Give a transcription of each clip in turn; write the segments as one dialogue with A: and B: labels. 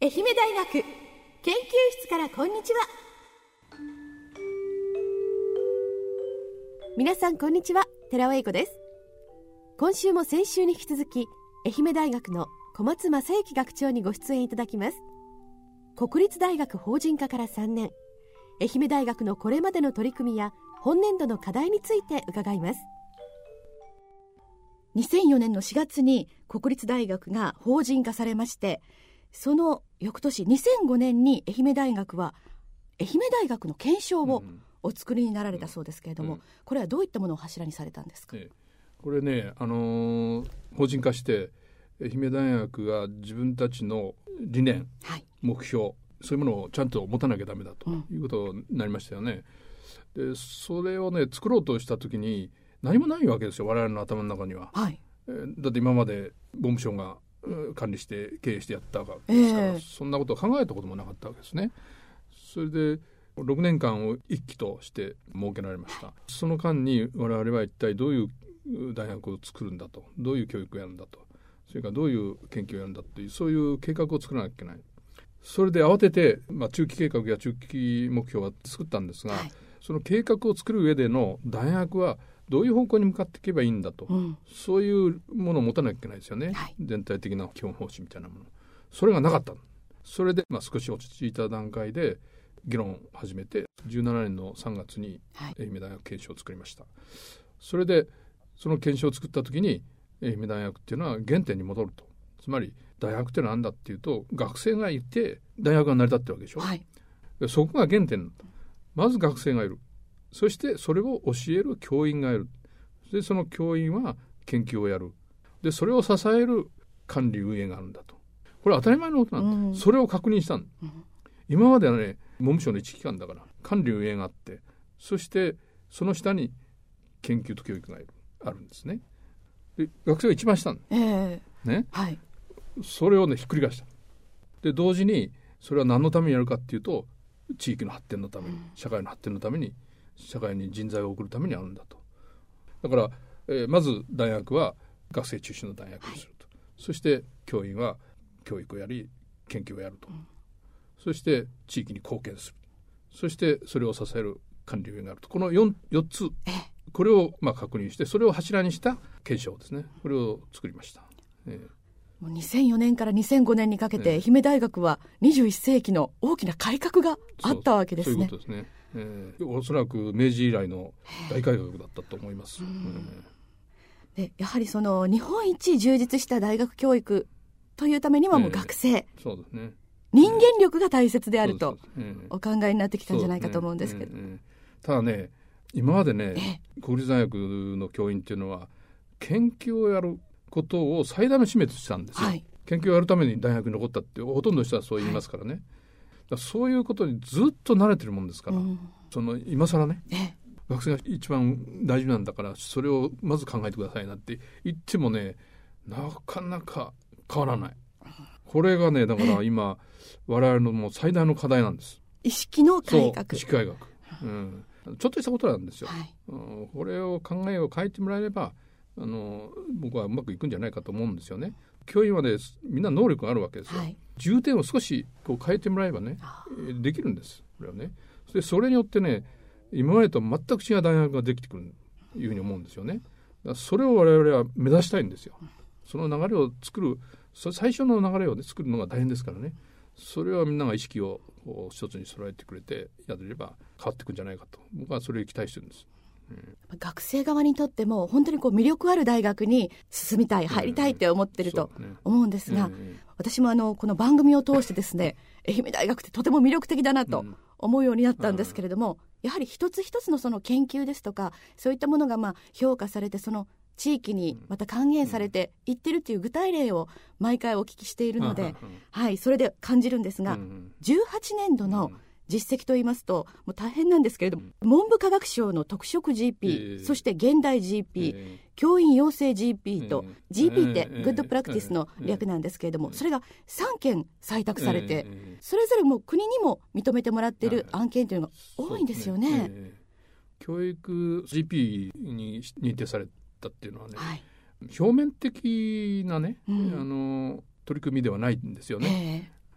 A: 愛媛大学研究室からこんにちは。皆さんこんにちは、寺尾英子です。今週も先週に引き続き愛媛大学の小松正幸学長にご出演いただきます。国立大学法人化から3年、愛媛大学のこれまでの取り組みや本年度の課題について伺います。2004年の4月に国立大学が法人化されまして、その翌年2005年に愛媛大学は愛媛大学の憲章をお作りになられたそうですけれども、これはどういったものを柱にされたんですか？
B: これね、法人化して愛媛大学が自分たちの理念、目標、そういうものをちゃんと持たなきゃダメだということになりましたよね。でそれをね作ろうとした時に何もないわけですよ、我々の頭の中には。だって今まで文部省が管理して経営してやったわけですから、そんなことを考えたこともなかったわけですね。それで6年間を一期として設けられました。その間に我々は一体どういう大学を作るんだと、どういう教育をやるんだと、それからどういう研究をやるんだという、そういう計画を作らなきゃいけない。それで慌てて、中期計画や中期目標は作ったんですが、その計画を作る上での大学はどういう方向に向かっていけばいいんだと、そういうものを持たなきゃいけないですよね、全体的な基本方針みたいなもの。それがなかった。それで、少し落ち着いた段階で議論を始めて、17年の3月に愛媛大学憲章を作りました。それでその憲章を作った時に愛媛大学っていうのは原点に戻ると。つまり大学ってのは何だっていうと、学生がいて大学が成り立ってるわけでしょ、でそこが原点。まず学生がいる、そしてそれを教える教員がいる、でその教員は研究をやる、でそれを支える管理運営があるんだと。これは当たり前のことなんだ、それを確認したんだ、今まではね文部省の一機関だから管理運営があって、そしてその下に研究と教育があるんですね。で学生が一番下ね、それをねひっくり返した。で同時にそれは何のためにやるかっていうと、地域の発展のために、社会の発展のために、社会に人材を送るためにあるんだと。だから、まず大学は学生中心の大学にすると、そして教員は教育をやり研究をやると、そして地域に貢献する、そしてそれを支える管理運営があると、この 4つ、これを確認して、それを柱にした憲章ですね、これを作りました。
A: もう2004年から2005年にかけて、愛媛大学は21世紀の大きな改革があったわけですね。
B: そういうことですね。おそらく明治以来の大改革だったと思います。
A: でやはりその日本一充実した大学教育というためにはもう学生、
B: そうですね、
A: 人間力が大切であるとお考えになってきたんじゃないかと思うんですけど、
B: ただね、今までね、国立大学の教員っていうのは研究をやることを最大の使命としたんですよ、研究をやるために大学に残ったってほとんどの人はそう言いますからね、だからそういうことにずっと慣れてるもんですから、その今更ね、学生が一番大事なんだからそれをまず考えてくださいなんて言ってもね、なかなか変わらない。これがね、だから今我々のもう最大の課題なんです。
A: 意識の改革。
B: 意識改革、ちょっとしたことなんですよ、これを考えを変えてもらえれば僕はうまくいくんじゃないかと思うんですよね。教員はねみんな能力があるわけですよ、重点を少しこう変えてもらえばねできるんです。これはね、それによってね今までと全く違う大学ができてくるというふうに思うんですよね。だからそれを我々は目指したいんですよ。その流れを作る、最初の流れを、ね、作るのが大変ですからね、それはみんなが意識を一つに揃えてくれてやれれば変わっていくんじゃないかと、僕はそれを期待してるんです。
A: 学生側にとっても本当にこう魅力ある大学に進みたい、入りたいって思ってると思うんですが、私もこの番組を通してですね、愛媛大学ってとても魅力的だなと思うようになったんですけれども、やはり一つ一つのその研究ですとかそういったものが評価されて、その地域にまた還元されていってるっていう具体例を毎回お聞きしているので、それで感じるんですが、18年度の実績といいますともう大変なんですけれども、文部科学省の特色 GP、そして現代 GP、教員養成 GP と、GP ってグッドプラクティスの略なんですけれども、それが3件採択されて、それぞれもう国にも認めてもらっている案件というのが多いんですよね。
B: 教育 GP に認定されたっていうのはね、表面的なね、取り組みではないんですよね。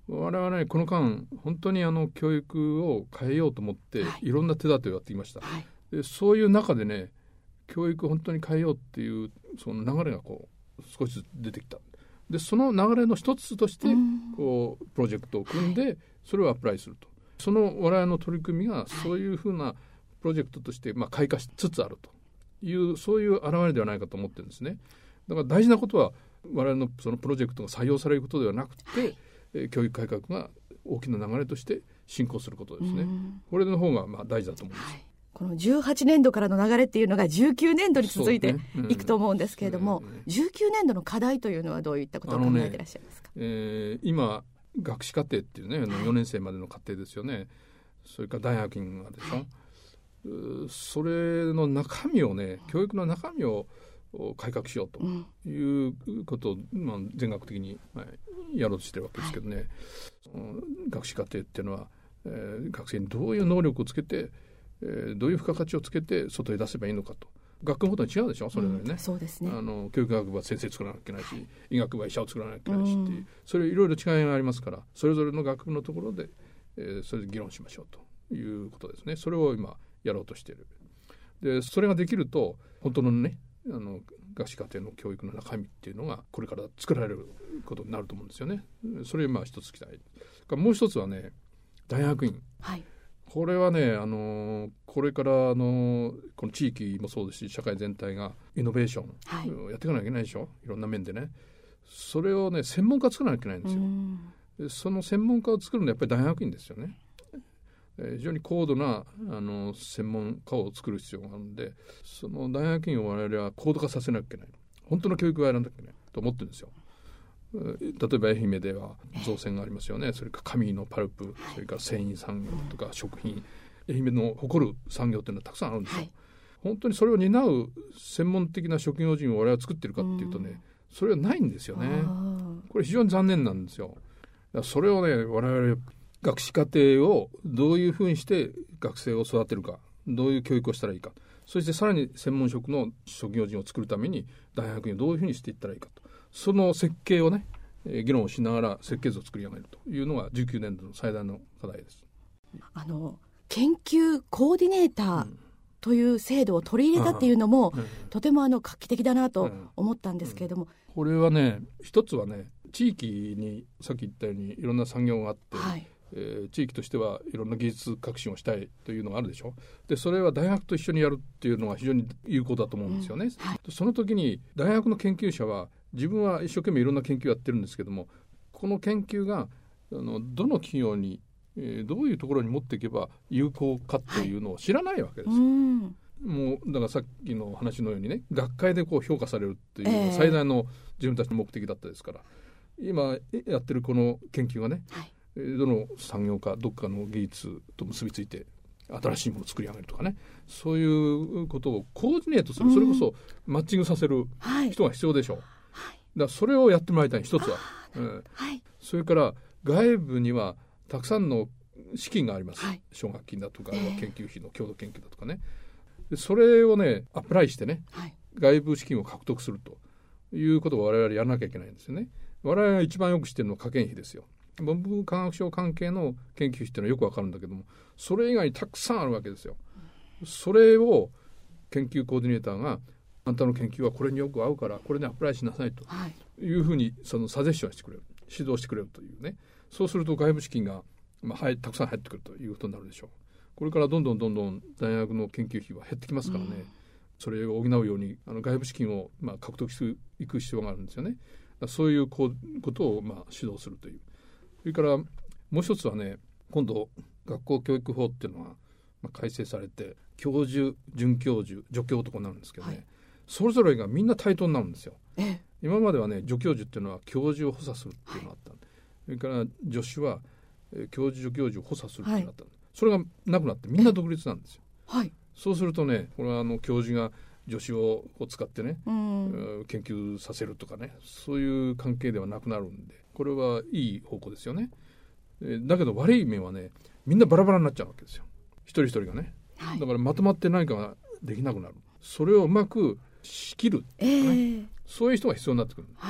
B: 我々はこの間本当に教育を変えようと思って、いろんな手立てをやってきました、でそういう中でね、教育を本当に変えようっていうその流れが少しずつ出てきた。でその流れの一つとしてプロジェクトを組んで、それをアプライすると。その我々の取り組みがそういうふうなプロジェクトとして開花しつつあるという、そういう表れではないかと思ってるんですね。だから大事なことは我々のそのプロジェクトが採用されることではなくて、教育改革が大きな流れとして進行することですね。これの方が大事だと思います。
A: この18年度からの流れっていうのが19年度に続いていくと思うんですけれども、19年度の課題というのはどういったことを考えていらっしゃいますか？
B: 今学士課程っていうね、4年生までの課程ですよね。それから大学院がでしょ、それの中身をね、教育の中身を改革しようということを、全学的にやろうとしてるわけですけどね、学士課程っていうのは、学生にどういう能力をつけて、どういう付加価値をつけて外へ出せばいいのかと。学科ごとに違うでしょ、それぞれね。
A: そうですね。
B: 教育学部は先生作らなきゃいけないし、医学部は医者を作らなきゃいけないしっていう、それいろいろ違いがありますから、それぞれの学部のところで、それで議論しましょうということですね。それを今やろうとしている。でそれができると本当のね、学士課程の教育の中身っていうのがこれから作られることになると思うんですよね。それを一つ期待。もう一つはね、大学院。これはね、これからこの地域もそうですし、社会全体がイノベーションをやっていかなきゃいけないでしょ、いろんな面でね。それをね、専門家作らなきゃいけないんですよ。その専門家を作るのはやっぱり大学院ですよね。非常に高度な専門家を作る必要があるので、その大学院を我々は高度化させなきゃいけない、本当の教育をやらなきゃいけないと思ってるんですよ。例えば愛媛では造船がありますよね。それから紙のパルプ、それから繊維産業とか食品、愛媛の誇る産業というのはたくさんあるんですよ。本当にそれを担う専門的な職業人を我々は作ってるかっていうとね、それはないんですよね。これ非常に残念なんですよ。だからそれをね、我々学士課程をどういうふうにして学生を育てるか、どういう教育をしたらいいか、そしてさらに専門職の職業人を作るために大学院をどういうふうにしていったらいいかと、その設計をね、議論をしながら設計図を作り上げるというのが19年度の最大の課題です。
A: 研究コーディネーターという制度を取り入れたっていうのも、とても画期的だなと思ったんですけれども、
B: これはね、一つはね、地域にさっき言ったようにいろんな産業があって、地域としてはいろんな技術革新をしたいというのがあるでしょ。でそれは大学と一緒にやるっていうのが非常に有効だと思うんですよね。その時に大学の研究者は、自分は一生懸命いろんな研究をやってるんですけども、この研究がどの企業に、どういうところに持っていけば有効かというのを知らないわけですよ。もうだからさっきの話のようにね、学会で評価されるっていうのが最大の自分たちの目的だったですから、今やってるこの研究がね、どの産業かどっかの技術と結びついて新しいものを作り上げるとかね、そういうことをコーディネートする、それこそマッチングさせる人が必要でしょう。だからそれをやってもらいたい、一つは。それから外部にはたくさんの資金があります。奨学金だとか、研究費の共同研究だとかね。でそれをね、アプライしてね、外部資金を獲得するということを我々やらなきゃいけないんですよね。我々が一番よく知ってるのは科研費ですよ。文部科学省関係の研究費っていうのはよくわかるんだけども、それ以外にたくさんあるわけですよ。それを研究コーディネーターが、あんたの研究はこれによく合うからこれにアプライしなさいというふうにそのサジェッションしてくれる、指導してくれるというね。そうすると外部資金が、たくさん入ってくるということになるでしょう。これからどんどん大学の研究費は減ってきますからね、それを補うように外部資金を獲得していく必要があるんですよね。そういうことを指導するという。それからもう一つはね、今度学校教育法っていうのが改正されて、教授、准教授、助教とかになるんですけどね、それぞれがみんな対等になるんですよ。今まではね、助教授っていうのは教授を補佐するっていうのがあった、それから助手は教授、助教授を補佐するっていうのがあった、それがなくなってみんな独立なんですよ。そうするとね、これは教授が助手を使ってね、研究させるとかね、そういう関係ではなくなるんで、これはいい方向ですよね。だけど悪い面はね、みんなバラバラになっちゃうわけですよ、一人一人がね。だからまとまって何かができなくなる。それをうまく仕切る、そういう人が必要になってくる。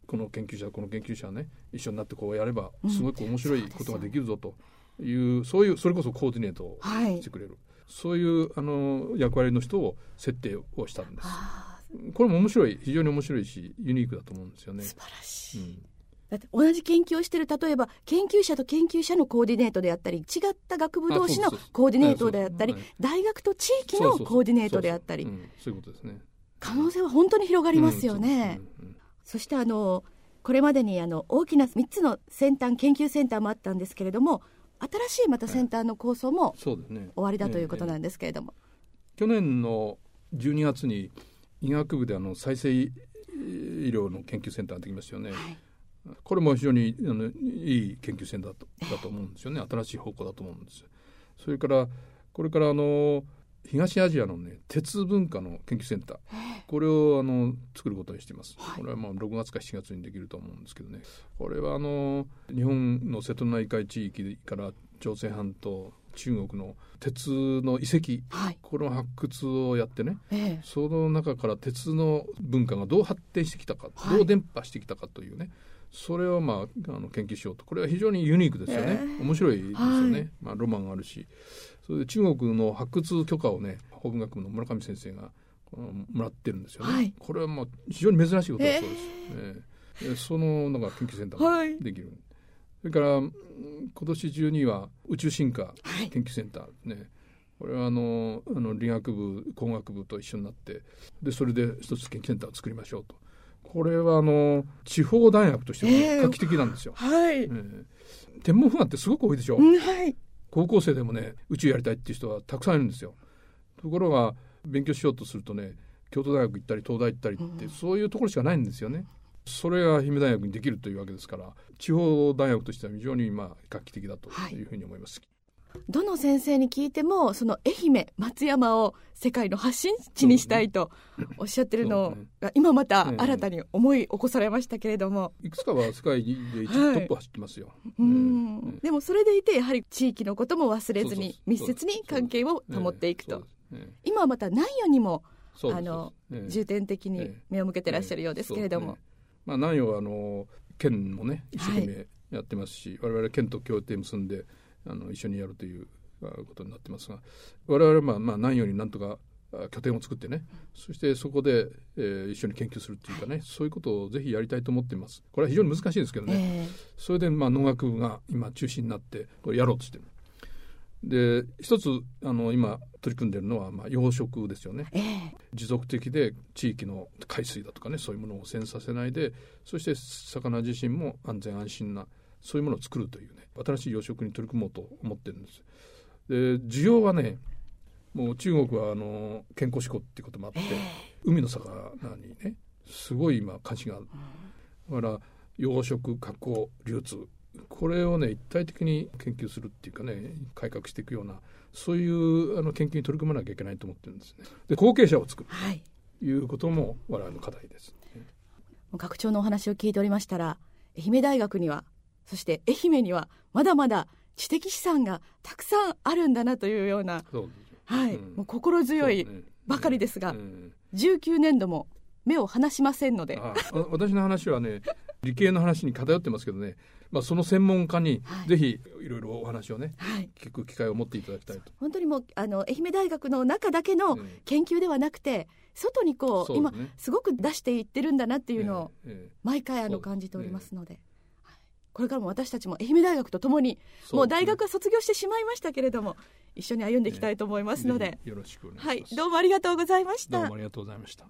B: この研究者ね一緒になってこうやればすごく面白いことができるぞという、それこそコーディネートをしてくれる、そういう役割の人を設定をしたんです。これも非常に面白いしユニークだと思うんですよね。
A: 素晴らしい、だって同じ研究をしている、例えば研究者と研究者のコーディネートであったり、違った学部同士のコーディネートであったり、大学と地域のコーディネートであったり、
B: そういうことですね。
A: 可能性は本当に広がりますよね。そしてこれまでに大きな3つの研究センターもあったんですけれども、新しいまたセンターの構想も終わりだということなんですけれども、
B: 去年の12月に医学部で再生医療の研究センターができましたよね。これも非常にいい研究センターだと思うんですよね。新しい方向だと思うんです。それからこれから東アジアのね鉄文化の研究センター、これを作ることにしています。これは6月か7月にできると思うんですけどね。これは日本の瀬戸内海地域から朝鮮半島、中国の鉄の遺跡、この発掘をやってね、その中から鉄の文化がどう発展してきたか、どう伝播してきたかというね、それを研究しようと。これは非常にユニークですよね。面白いですよね。ロマンがあるし、それで中国の発掘許可をね法文学部の村上先生がもらってるんですよね。これは非常に珍しいことだそうです。その研究センターができる。それから今年中には宇宙進化研究センターね、これは理学部工学部と一緒になって、でそれで一つ研究センターを作りましょうと。これは地方大学としても画期的なんですよ。天文ファンってすごく多いでしょ。高校生でもね宇宙やりたいっていう人はたくさんいるんですよ。ところが勉強しようとするとね、京都大学行ったり東大行ったりって、そういうところしかないんですよね。それが愛媛大学にできるというわけですから、地方大学としては非常に画期的だというふうに思います。
A: どの先生に聞いてもその愛媛松山を世界の発信地にしたいとおっしゃってるのが今また新たに思い起こされましたけれども、
B: いくつかは世界でトップ走ってますよ。
A: でもそれでいてやはり地域のことも忘れずに密接に関係を保っていくと。今はまた南予にも重点的に目を向けてらっしゃるようですけれども、
B: 南予は県もね一生懸命やってますし、我々県と協定結んで一緒にやるということになってますが、我々は南予になんとか拠点を作ってね、そしてそこで、一緒に研究するっていうかね、そういうことをぜひやりたいと思っています。これは非常に難しいですけどね、それで農学部が今中心になってこれやろうとしてる。で一つ今取り組んでいるのは養殖ですよね。持続的で地域の海水だとかね、そういうものを汚染させないで、そして魚自身も安全安心なそういうものを作るというね、新しい養殖に取り組もうと思ってるんです。で需要はね、もう中国は健康志向っていうこともあって、海の魚にねすごい今関心がある。だから養殖加工流通、これをね一体的に研究するっていうかね、改革していくようなそういう研究に取り組まなきゃいけないと思ってるんですね。で後継者を作るということも我々の課題です。
A: 学長のお話を聞いておりましたら、愛媛大学にはそして愛媛にはまだまだ知的資産がたくさんあるんだなというような、もう心強いばかりですが、19年度も目を離しませんので。
B: 私の話はね理系の話に偏ってますけどね、その専門家にぜひいろいろお話をね、聞く機会を持っていただきたいと。
A: 本当にもう愛媛大学の中だけの研究ではなくて、外に今すごく出していってるんだなっていうのを毎回感じておりますので、これからも私たちも愛媛大学とともに、もう大学は卒業してしまいましたけれども一緒に歩んでいきたいと思いますので、
B: よろしくお願いします。
A: どうもありがとうございました。
B: どうもありがとうございました。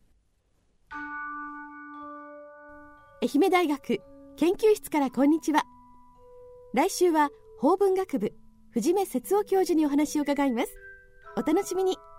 A: 愛媛大学研究室からこんにちは。来週は法文学部藤目節夫教授にお話を伺います。お楽しみに。